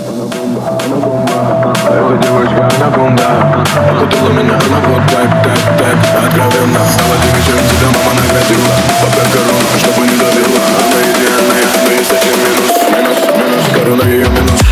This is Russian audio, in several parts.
Эта девочка анаконда, окутала меня она вот так, так, так, откровенно. Стала теми, чем тебя мама наградила. Поправь корону, чтобы не давила. Она идеальная, но есть один минус. Корона ее минус.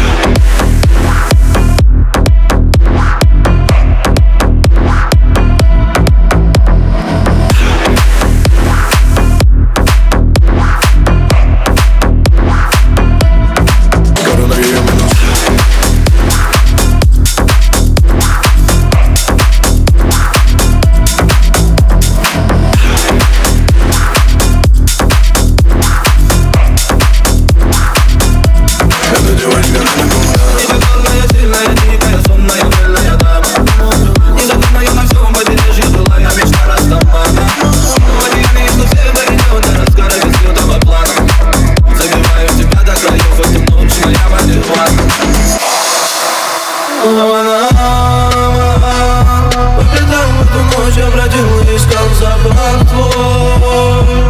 По пятам в эту ночь я бродил и искал запах твой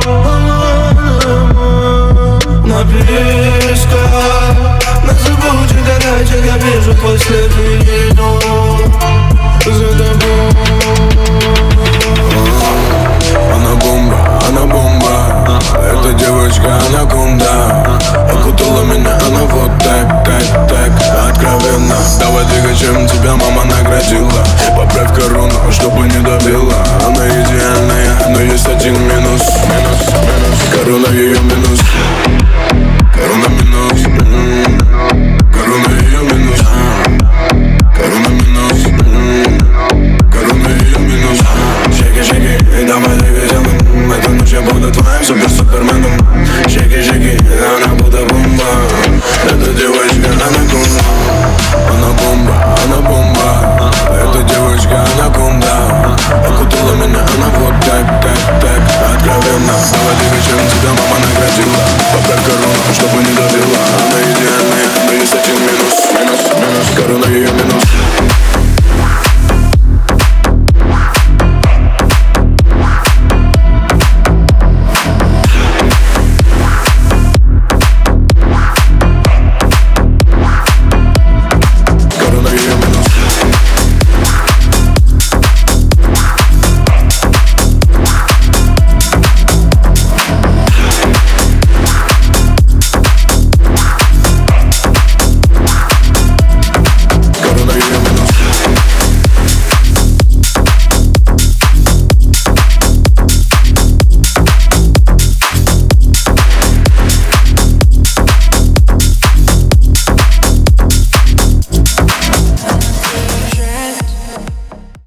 на песках, на зыбучих горячих я вижу твой след и иду за тобой. Она бомба, эта девочка анаконда, окутала меня она вот так, так, так, откровенно. Давай двигай, чем тебя мама наградила. Поправь корону, чтобы не давила. Она идеальная, но есть один минус. Корона ее минус.